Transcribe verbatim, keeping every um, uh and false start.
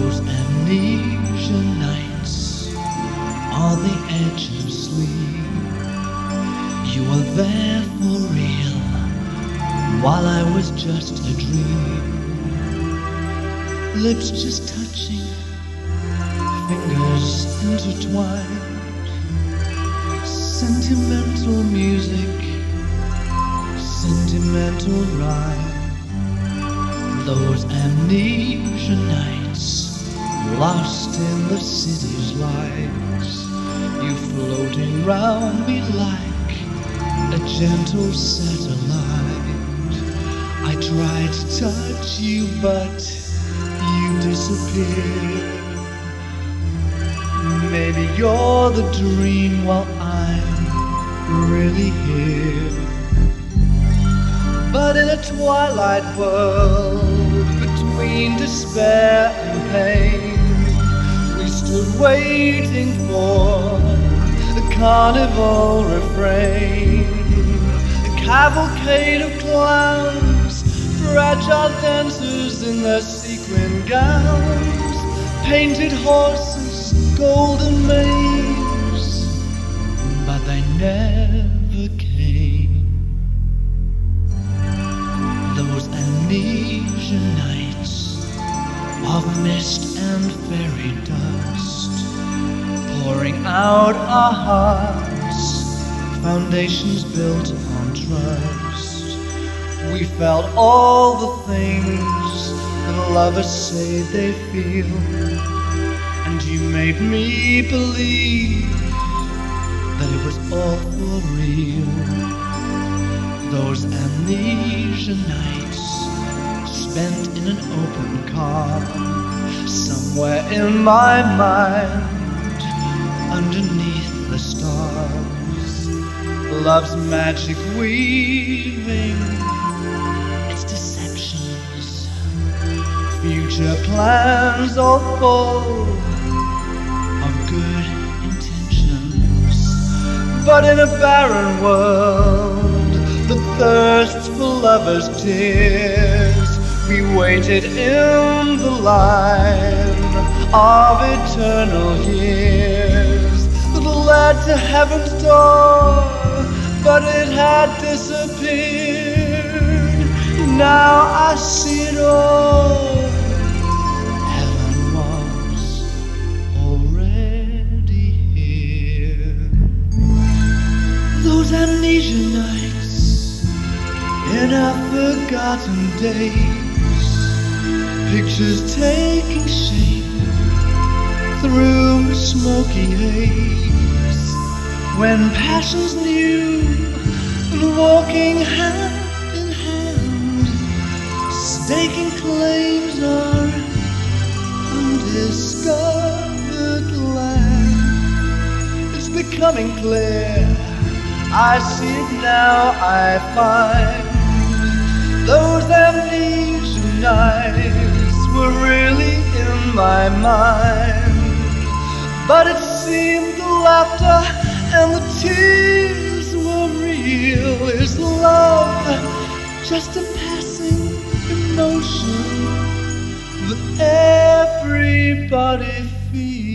Those amnesia nights on the edge of sleep, you were there for real while I was just a dream. Lips just touching, fingers intertwined, sentimental music, sentimental rhyme. Those amnesia nights, lost in the city's lights, you floating round me like a gentle satellite. I tried to touch you, but you disappeared. Maybe you're the dream while I'm really here. But in a twilight world, between despair and pain, we stood waiting for the carnival refrain. A cavalcade of clowns, fragile dancers in their sequin gowns, painted horses, golden manes, but they never came. Those amnesia nights of mist and fairy dust, pouring out our hearts, foundations built on trust. We felt all the things that lovers say they feel, and you made me believe that it was all for real. Those amnesia nights spent in an open car, somewhere in my mind, underneath the stars. Love's magic weaving its deceptions, future plans all full of good intentions. But in a barren world, the thirst for lovers' tears, we waited in the line of eternal years that led to heaven's door, but it had disappeared. Now I see it all. Heaven was already here. Those amnesia nights in our forgotten days, pictures taking shape through smoky haze, when passions new and walking hand in hand, staking claims on undiscovered land. It's becoming clear, I see it now, I find those amnesia nights were really in my mind. But it seemed the laughter and the tears were real. Is love just a passing emotion that everybody feels?